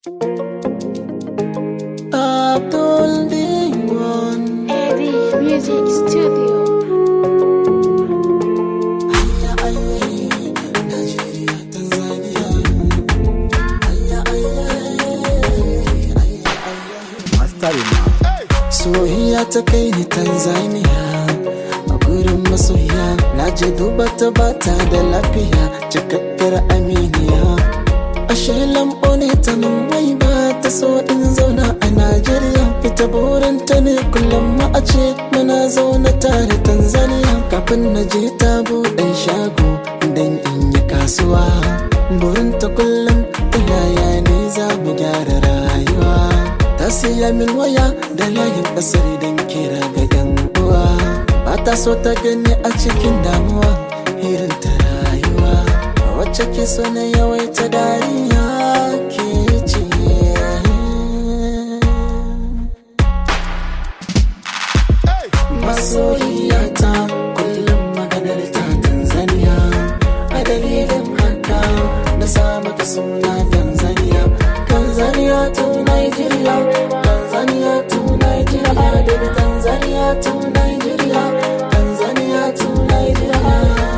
Abdul D1 Eddie Music Studio. Soyayya ta kai ni Tanzania a gurin masoya, na je duba ta bata da lafiya, cikakkar aminiya. Ashe lambo ne ta nan wai ba ta so in zauna a Najeriya. Ita burinta ne kullum ma a ce muna zaune tare Tanzania. Kafin na je ta buɗe shago dan in yi kasuwa, burinta kullum ta yaya ne za mu gyara rayuwa. Ta siya min waya da layin kasar don kira ga yan uwa. Ba ta so ta gani a cikin damuwa irin ta rayuwa. Wacce ke so na yawaita dariya ke ce. Masoyiyata kullum maganar ta Tanzania. A dalilin haka na sa mata suna Tanzania. Tanzania to Nigeria, Tanzania to Nigeria, baby Tanzania to Nigeria, Tanzania to Nigeria.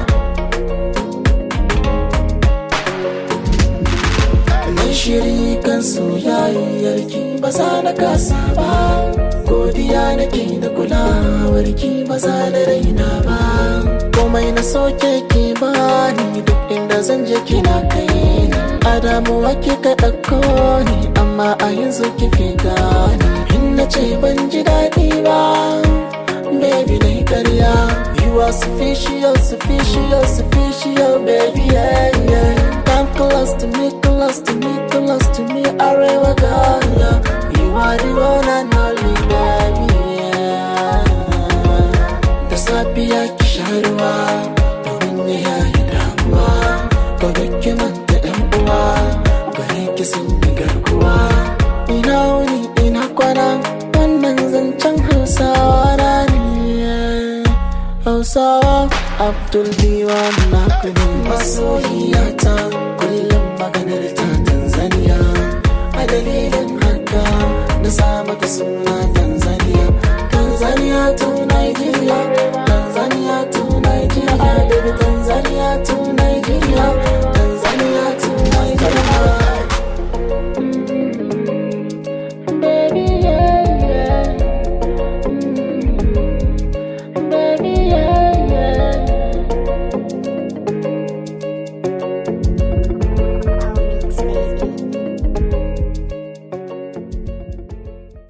Na shiri kan soyayyarki ba za na kasa ba, godiya nake da kulawarki ba za na raina ba. Komai na soke ki bani, duk inda zan je kina kai ni. Adamuwa kika ɗauko ni, amma a yanzu kifi gani. In na ce ban ji daɗi ba, baby dai ƙarya. You are sufficient, sufficient, sufficient, baby, yeah, yeah. Come close to me, close to me, close to me, Arewa Ghana. You are the one and only, baby, yeah. Da safiya ki sha ruwa, domin ya yayi damuwa. Gobe ki manta ɗan uwa, gare ki sun yi garkuwa. Ina wuni ina kwana, wannan zancen Hausawa na ne. Hausawa Abdul D1 na kudi. Masoyiyata kullum maganar ta Tanzania. A dalilin haka na sa mata suna